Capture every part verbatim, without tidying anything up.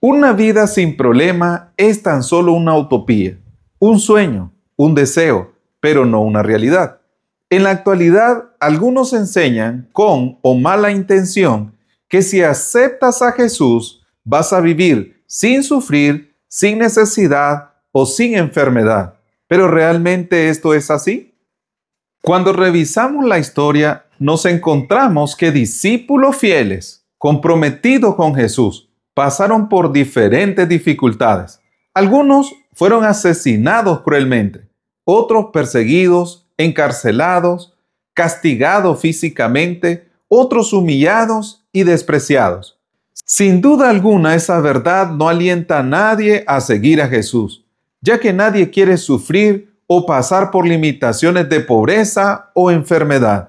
Una vida sin problema es tan solo una utopía, un sueño, un deseo, pero no una realidad. En la actualidad, algunos enseñan con o mala intención que si aceptas a Jesús, vas a vivir sin sufrir, sin necesidad o sin enfermedad. ¿Pero realmente esto es así? Cuando revisamos la historia, nos encontramos que discípulos fieles, comprometidos con Jesús, pasaron por diferentes dificultades. Algunos fueron asesinados cruelmente, otros perseguidos, encarcelados, castigados físicamente, otros humillados y despreciados. Sin duda alguna, esa verdad no alienta a nadie a seguir a Jesús, ya que nadie quiere sufrir o pasar por limitaciones de pobreza o enfermedad.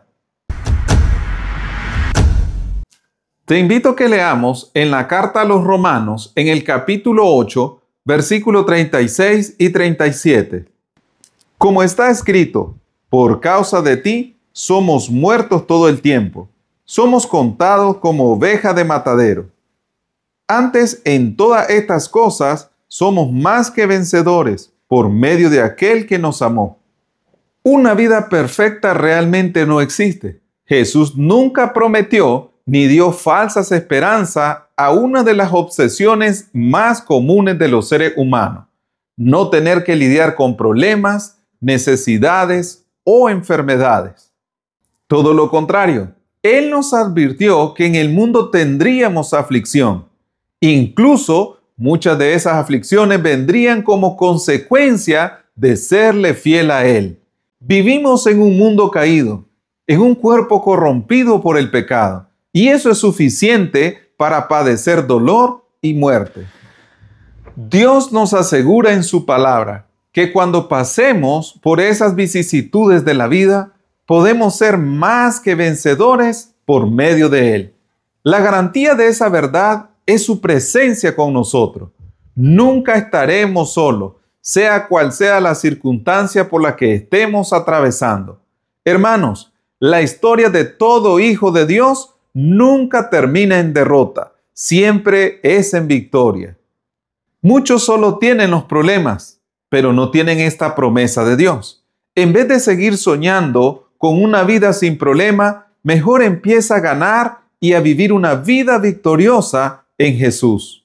Te invito a que leamos en la carta a los Romanos, en el capítulo ocho, versículos treinta y seis y treinta y siete. Como está escrito, por causa de ti somos muertos todo el tiempo, somos contados como ovejas de matadero. Antes, en todas estas cosas, somos más que vencedores por medio de aquel que nos amó. Una vida perfecta realmente no existe. Jesús nunca prometió ni dio falsas esperanzas a una de las obsesiones más comunes de los seres humanos: no tener que lidiar con problemas, necesidades o enfermedades. Todo lo contrario, Él nos advirtió que en el mundo tendríamos aflicción. Incluso muchas de esas aflicciones vendrían como consecuencia de serle fiel a Él. Vivimos en un mundo caído, en un cuerpo corrompido por el pecado, y eso es suficiente para padecer dolor y muerte. Dios nos asegura en su palabra que cuando pasemos por esas vicisitudes de la vida, podemos ser más que vencedores por medio de Él. La garantía de esa verdad es su presencia con nosotros. Nunca estaremos solos, sea cual sea la circunstancia por la que estemos atravesando. Hermanos, la historia de todo hijo de Dios nunca termina en derrota, siempre es en victoria. Muchos solo tienen los problemas, pero no tienen esta promesa de Dios. En vez de seguir soñando con una vida sin problema, mejor empieza a ganar y a vivir una vida victoriosa en Jesús.